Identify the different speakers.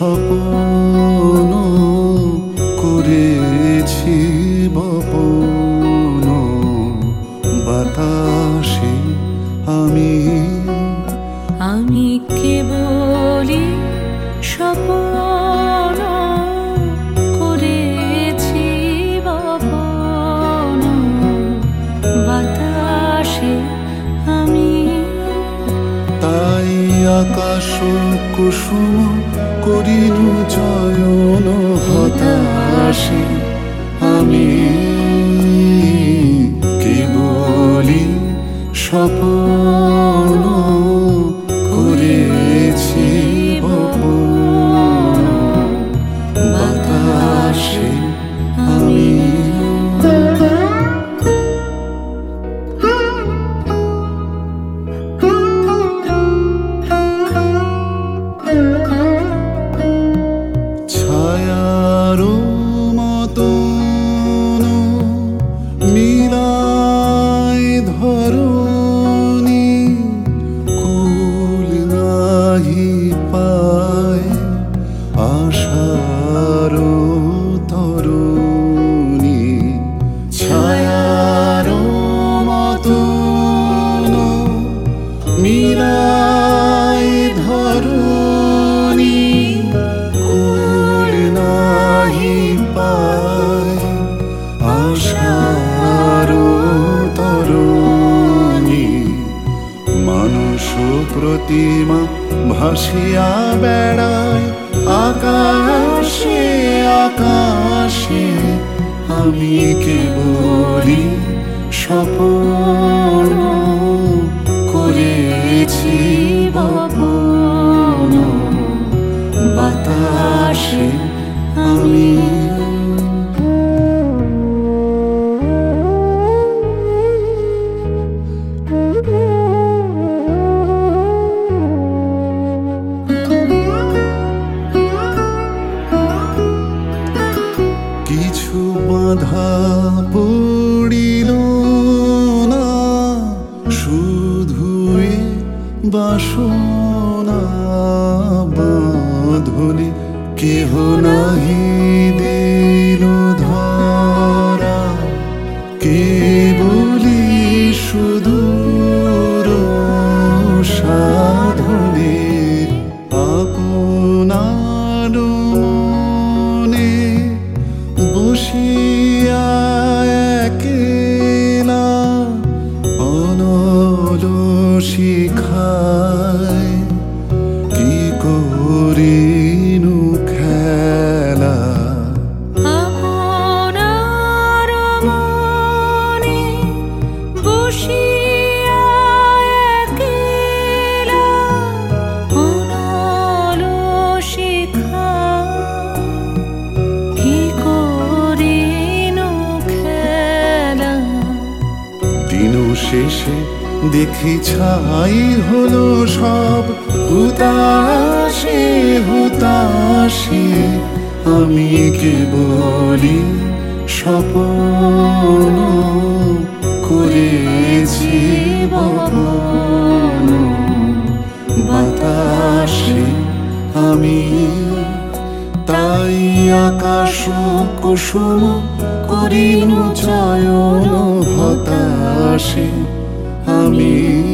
Speaker 1: স্বপ্ন করেছি বপন বাতাসে
Speaker 2: আমি কেবলই স্বপ্ন করেছি বপন বাতাসে আমি।
Speaker 1: তাই আকাশ কুসুম করিনু চয়ন হতাশে আমি কেবলই স্বপ্ন করেছি বপন বাতাসে আমি। ছায়ারো মতন মিলাই ধরণী কুল নাহি পায় আশার তরুণী। ছায়ারো মতন মিলাই ধরণী কুল নাহি পায় আশার তরুণী। মানুষ প্রতিমা ভাসিয়া বেড়ায় আকাশে আকাশে আমি কেবলই স্বপ্ন করেছি বপন বাতাসে আমি। কিছু বাধা পড়িল না শুধু এ বাসনা বাঁধনে কেহ নাহি দিল ধরা কেবলি সুদূর সাধনে আপনার মনে বসিয়া একলা অনল শিখায় কি করিনু খেলা।
Speaker 2: আপনার মনে বসিয়া একলা অনল শিখায় কি করিনু খেলা।
Speaker 1: দিন শেষে দেখি ছাই হলো সব হুতাশে হুতাশে আমি কেবলই স্বপ্ন করেছি বপন বাতাসে আমি। তাই আকাশ কুসুম করিনু চয়ন হতাশে আমি।